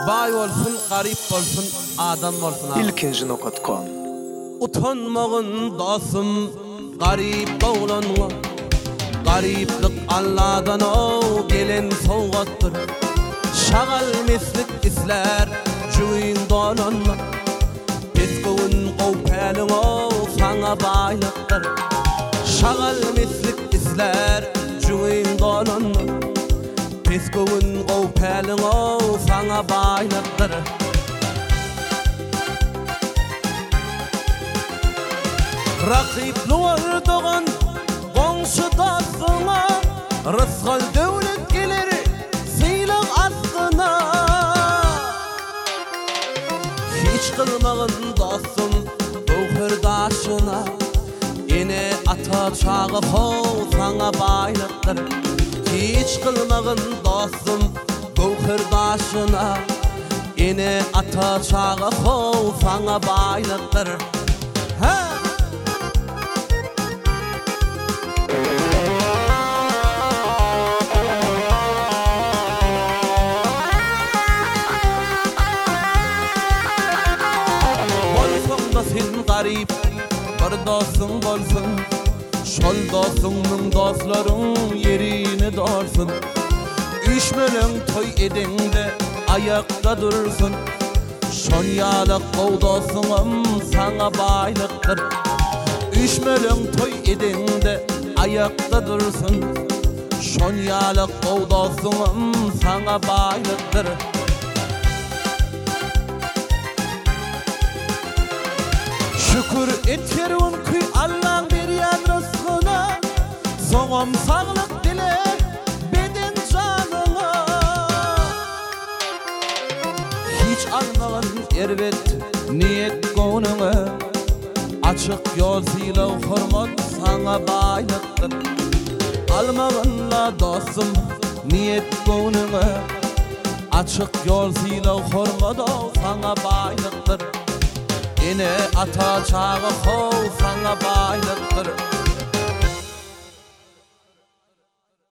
Bay olsun, garip olsun, adam olsun. ilkinci.com Utanmağın dostum, garip oğlanma. Gariplik Allah'dan o gelen soğuttır. Şagal meslik isler, cüyün dolanma. Peskowun qopelin o sana baylıktır. Şagal meslik isler, cüyün dolanma. Peskowun qopelin o sana baylıktır. Rakipli olduğun qonşu dostuna, rızgal devlet gelir siylak astına. Hiç kılmağın dostum buhırdaşına, ene ata çağı ho sana baylıktır. Hiç kılmağın dostum buhırdaşına, ene ata çağı ho sana baylıktır. Sen garip bir dostun bolsun, şol dostunun dostların yerini dorsun. Üşmelen toy edende ayakta dursun. Şonyalık o dostunum sana baylıktır. Üşmelen toy edende ayakta dursun. Şonyalık o dostunum sana baylıktır. Şükür et yerun ki Allah'ın berýän rızkına. Soňam saglyk dile beden janyna. Hiç almagan erwet niyet goňuňa. Açyk ýol sylaw hormat sana baylyktır. Almaganla dostum niyet goňuňa. Açyk ýol sylaw hormat sana baylyktır. Ene ata çağı ho sana baylıktır.